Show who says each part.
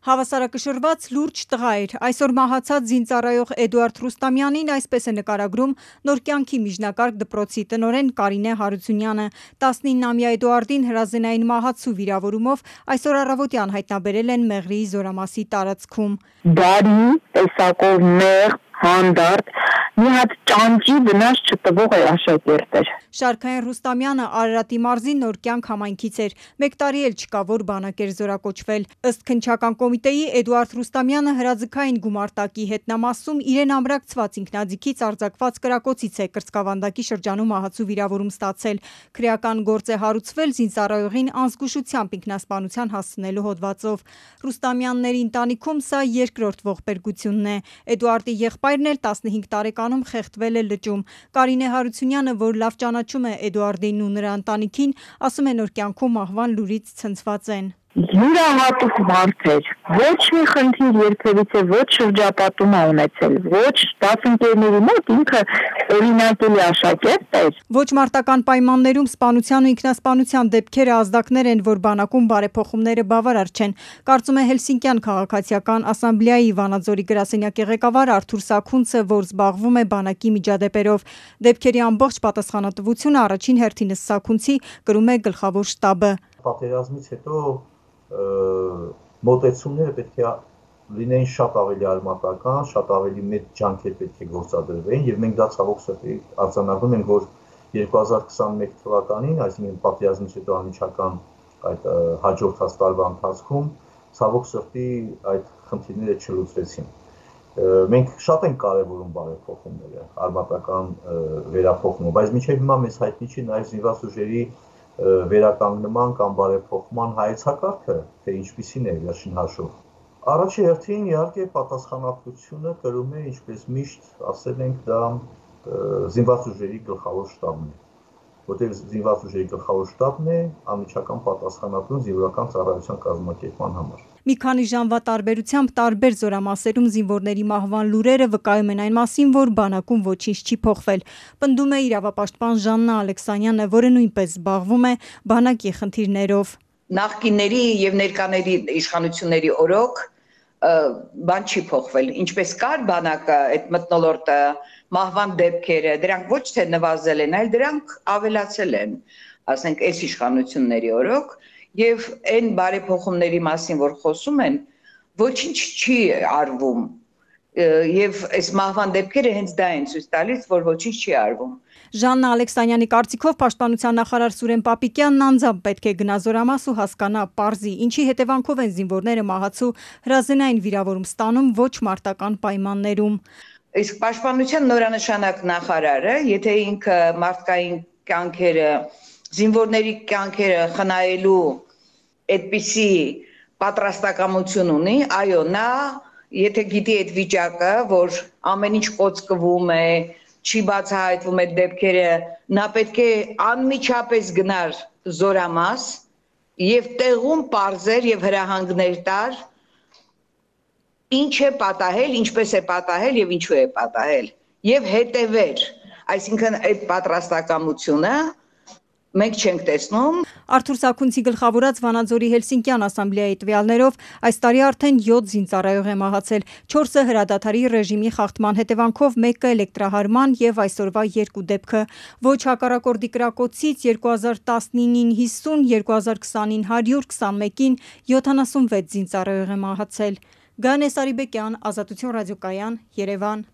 Speaker 1: Հավասարակշռված լուրջ տղա էր, այսօր մահացած զինծառայող Էդուարդ Ռուստամյանին այսպես է նկարագրում Նոր կյանքի միջնակարգ դպրոցի տնօրեն Կարինե Հարությունյանը։ 19-ամյա Էդուարդին հրազենային մահացու վիրավորումով այսօր առավոտյան հայտնաբերել են Մեղրիի Զորամասի տարածքում։
Speaker 2: Բարի, տեսակով մեղ, հանդարտ, մի հատ ճանճի վնաս չտվող է աշակերտ էր։
Speaker 1: Շարքային Ռուստամյանը Արարատի մարզի Նոր կյանք համայնքից էր, 1 տարի էլ չկա, որ բանակ էր զորակոչվել։ Ըստ քննչական կոմիտեի Էդուարդ Ռուստամյանը հրաձգային գումարտակի հետնամասում իրեն ամրակցված ինքնաձիգից արձակված կրակոցից է կրծքավանդակի շրջանում մահացու վիրավորում ստացել։ Քրեական գործ է հարուցվել զինծառայողին անզգուշությամբ ինքնասպանության հասցնելու հոդվածով։ Ռուստամյանների ընտանիքում սա երկրորդ ողբերգությունն է։ Էդուարդի եղբայրն էլ 15 տարեկանում խեղդվել է լճում։ Կարինե Հարությունյանը, որ լավ ճանաչում է Էդուարդին ու նրա ընտանիքին, ասում է Նոր կյանքում մահվան լուրից ցնցված են։
Speaker 2: Յուրահատուկ մարդ էր, ոչ մի խնդիր երբևիցե ոչ շրջապատում է ունեցել, ոչ դասընկերների մոտ ինքը օրինակելի աշակերտ էր։
Speaker 1: Ոչ մարտական պայմաններում սպանության ու ինքնասպանության դեպքերը ազդակներ են, որ բանակում բարեփոխումները բավարար չեն, կարծում է Հելսինկյան քաղաքացիական ասամբլեայի Վանաձորի գրասենյակի ղեկավար Արթուր Սաքունցը, որ զբաղվում է բանակի միջադեպերով։ Դեպքերի ամբողջ պատասխանատվությունը առաջին հերթին Սաքունցի կրում է գլխավոր շտաբը։
Speaker 3: Պատերազմից հետո մոտեցումները պետք է լինեին շատ ավելի արմատական, շատ ավելի մեծ ջանքեր պետք է գործադրվեին եւ մենք դա ցավոք սրտի արձանագրում ենք, որ 2021 թվականին, այսինքն պատերազմից հետո անմիջական այդ հաջորդած տարվա ընթացքում ցավոք սրտի այդ խնդիրները չլուծվեցին։ Մենք շատ ենք կարևորում բարեփոխումները, արմատական վերափոխումը, բայց մինչև հիմա մեզ հայտնի չի նաեւ զինված ուժերի վերականգնման կամ բարեփոխման հայեցակարգը, թե ինչպիսին է վերջին հաշվով։ Առաջի հերթին իհարկե պատասխանատվությունը կրում է, ինչպես միշտ ասել ենք, դա զինված ուժերի գլխավոր շտաբն է, որտեղ զինված ուժերի գլխավոր շտաբն է անմիջական պատասխանատուն զինվորական ծառայության կազմակերպման համար։
Speaker 1: Մի քանի ժամվա տարբերությամբ տարբեր զորամասերում զինվորների մահվան լուրերը վկայում են այն մասին, որ բանակում ոչինչ չի փոխվել։ Պնդում է իրավապաշտպան Ժաննա Ալեքսանյանը, որը նույնպես զբաղվում է բանակի խնդիրներով։
Speaker 4: Նախկինների եւ ներկաների իշխանությունների օրոք բան չի փոխվել։ Ինչպես կար բանակը, այդ մթնոլորտը, մահվան դեպքերը, դրանք ոչ թե նվազել են, այլ դրանք ավելացել են, ասենք, այս իշխանությունների օրոք, եւ այն բարեփոխումների մասին, որ խոսում են, ոչինչ չի արվում։ Եվ այս մահվան դեպքերը հենց դա են ցույց տալիս, որ ոչինչ չի արվում։
Speaker 1: Ժաննա Ալեքսանյանի կարծիքով Պաշտպանության նախարար Սուրեն Պապիկյանն անձամբ պետք է գնա զորամաս ու հասկանա պարզի, ինչի հետևանքով են զինվորները մահացու հրազենային վիրավորում ստանում ոչ մարտական պայմաններում։
Speaker 4: Իսկ Պաշտպանության նորանշանակ նախարարը, եթե ինքը մարդկային կյանքերը, զինվորների կյանքերը խնայելու այդպիսի պատրաստակամություն ունի, այո, նա եթե գիտի այդ վիճակը, որ ամեն ինչ կոծկվում է, չի բացահայտվում այդ դեպքերը, նա պետք է անմիջապես գնար զորամաս եւ տեղում պարզեր եւ հրահանգներ տար, ինչ է պատահել, ինչպես է պատահել եւ ինչու է պատահել եւ հետեւեր, այսինքն այդ պատրաստակամությունը մենք չենք տեսնում։
Speaker 1: Արթուր Սաքունցի գլխավորած Վանաձորի Հելսինկյան ասամբլեայի տվյալներով այս տարի արդեն 7 զինծառայող է մահացել, 4-ը հրադադարի ռեժիմի խախտման հետևանքով, 1-ը էլեկտրահարման եւ այսօրվա 2 դեպքը։ Ոչ հակառակորդի կրակոցից 2019-ին 50, 2020-ին 121-ին 76 զինծառայող է մահացել։ Գանե Սարիբեկյան, Ազատություն ռադիոկայան, Երևան։